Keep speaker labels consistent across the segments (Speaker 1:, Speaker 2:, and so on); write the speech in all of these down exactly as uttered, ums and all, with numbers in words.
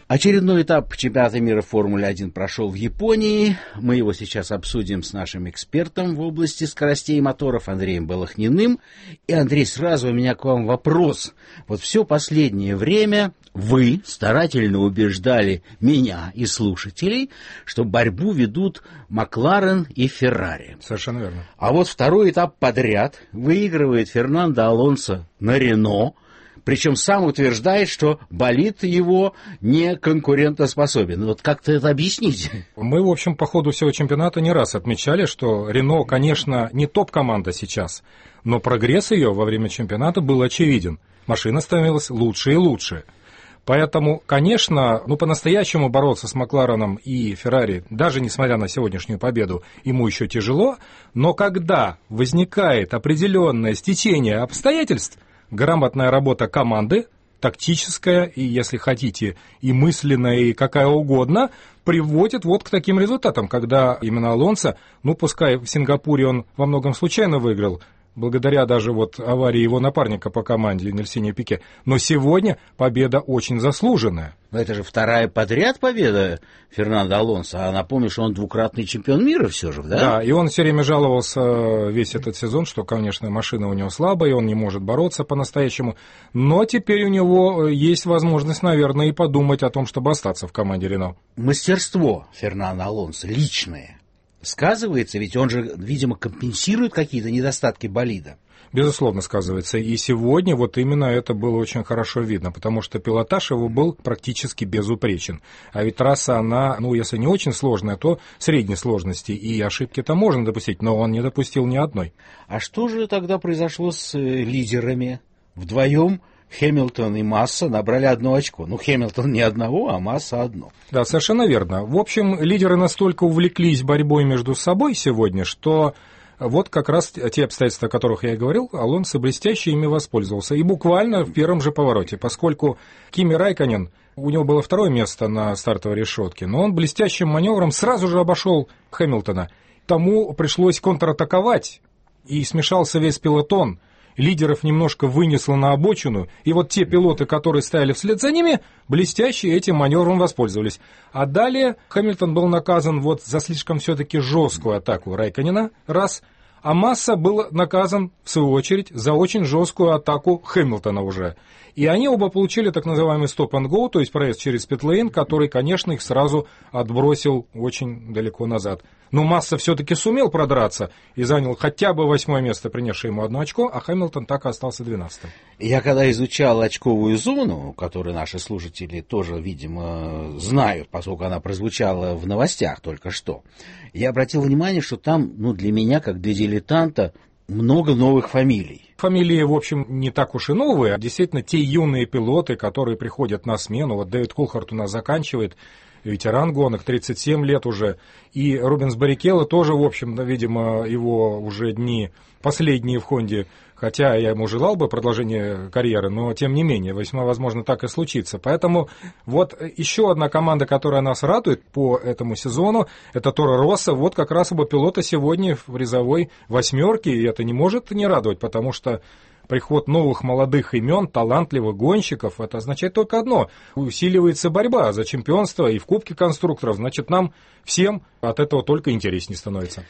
Speaker 1: Очередной этап чемпионата мира Формулы один прошел в Японии. Мы его сейчас обсудим с нашим экспертом в области скоростей моторов Андреем Балахниным. И, Андрей, сразу у меня к вам вопрос. Вот все последнее время вы старательно убеждали меня и слушателей, что борьбу ведут Макларен и Феррари.
Speaker 2: Совершенно верно.
Speaker 1: А вот второй этап подряд выигрывает Фернандо Алонсо на Рено. Причем сам утверждает, что болид его не конкурентоспособен. Вот как-то это объясните.
Speaker 2: Мы, в общем, по ходу всего чемпионата не раз отмечали, что Рено, конечно, не топ-команда сейчас, но прогресс ее во время чемпионата был очевиден. Машина становилась лучше и лучше. Поэтому, конечно, ну, по-настоящему бороться с Маклареном и Феррари, даже несмотря на сегодняшнюю победу, ему еще тяжело, но когда возникает определенное стечение обстоятельств, грамотная работа команды, тактическая и, если хотите, и мысленная, и какая угодно, приводит вот к таким результатам, когда именно Алонсо, ну, пускай в Сингапуре он во многом случайно выиграл, благодаря даже вот аварии его напарника по команде Нельсине Пике, но сегодня победа очень заслуженная.
Speaker 1: Но это же вторая подряд победа Фернандо Алонсо, а напомню, что он двукратный чемпион мира все же, да?
Speaker 2: Да, и он все время жаловался весь этот сезон, что, конечно, машина у него слабая, и он не может бороться по-настоящему, но теперь у него есть возможность, наверное, и подумать о том, чтобы остаться в команде Рено.
Speaker 1: Мастерство Фернандо Алонсо личное сказывается, ведь он же, видимо, компенсирует какие-то недостатки болида.
Speaker 2: Безусловно, сказывается. И сегодня вот именно это было очень хорошо видно, потому что пилотаж его был практически безупречен. А ведь трасса, она, ну, если не очень сложная, то средней сложности, и ошибки-то можно допустить, но он не допустил ни одной.
Speaker 1: А что же тогда произошло с лидерами? Вдвоем Хэмилтон и Масса набрали одно очко. Ну, Хэмилтон не одного, а Масса одно.
Speaker 2: Да, совершенно верно. В общем, лидеры настолько увлеклись борьбой между собой сегодня, что вот как раз те обстоятельства, о которых я и говорил, Алонсо блестяще ими воспользовался. И буквально в первом же повороте, поскольку Кими Райконен, у него было второе место на стартовой решетке, но он блестящим маневром сразу же обошел Хэмилтона. Тому пришлось контратаковать, и смешался весь пелотон. Лидеров немножко вынесло на обочину, и вот те пилоты, которые стояли вслед за ними, блестяще этим маневром воспользовались. А далее Хэмилтон был наказан вот за слишком все-таки жесткую атаку Райконена, раз, а Масса был наказан, в свою очередь, за очень жесткую атаку Хэмилтона уже. И они оба получили так называемый стоп-н-гоу, то есть проезд через питлейн, который, конечно, их сразу отбросил очень далеко назад. Но Масса все-таки сумел продраться и занял хотя бы восьмое место, принесшее ему одно очко, а Хэмилтон так и остался двенадцатым.
Speaker 1: Я когда изучал очковую зону, которую наши слушатели тоже, видимо, знают, поскольку она прозвучала в новостях только что, я обратил внимание, что там, ну, для меня, как для дилетанта, много новых фамилий.
Speaker 2: Фамилии, в общем, не так уж и новые, а действительно те юные пилоты, которые приходят на смену. Вот Дэвид Кулхарт у нас заканчивает, ветеран гонок, тридцать семь лет уже. И Рубенс Баррикелло тоже, в общем, видимо, его уже дни последние в Хонде. Хотя я ему желал бы продолжения карьеры, но тем не менее, весьма возможно так и случится. Поэтому вот еще одна команда, которая нас радует по этому сезону, это Торо Россо. Вот как раз оба пилота сегодня в призовой восьмерке, и это не может не радовать, потому что приход новых молодых имен, талантливых гонщиков, это означает только одно. Усиливается борьба за чемпионство и в Кубке конструкторов. Значит, нам всем от этого только интереснее становится.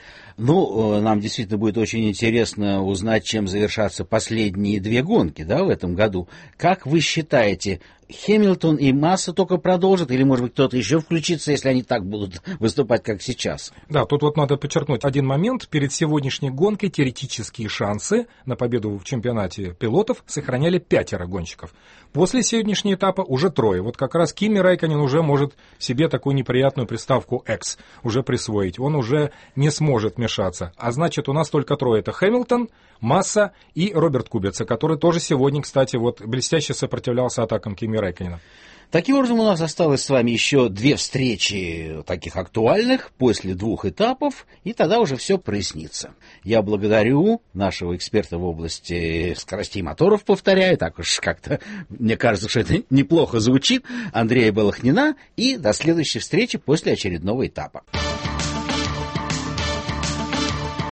Speaker 1: Ну, нам действительно будет очень интересно узнать, чем завершатся последние две гонки, да, в этом году. Как вы считаете, Хэмилтон и Масса только продолжат, или, может быть, кто-то еще включится, если они так будут выступать, как сейчас?
Speaker 2: Да, тут вот надо подчеркнуть один момент. Перед сегодняшней гонкой теоретические шансы на победу в чемпионате пилотов сохраняли пятеро гонщиков. После сегодняшнего этапа уже трое. Вот как раз Кими Райконен уже может себе такую неприятную приставку «X» уже присвоить. Он уже не сможет вмешаться. А значит, у нас только трое. Это Хэмилтон, Масса и Роберт Кубица, который тоже сегодня, кстати, вот блестяще сопротивлялся атакам Кими Райконена.
Speaker 1: Таким образом, у нас осталось с вами еще две встречи таких актуальных после двух этапов, и тогда уже все прояснится. Я благодарю нашего эксперта в области скоростей моторов, повторяю, так уж как-то, мне кажется, что это неплохо звучит, Андрея Балахнина, и до следующей встречи после очередного этапа.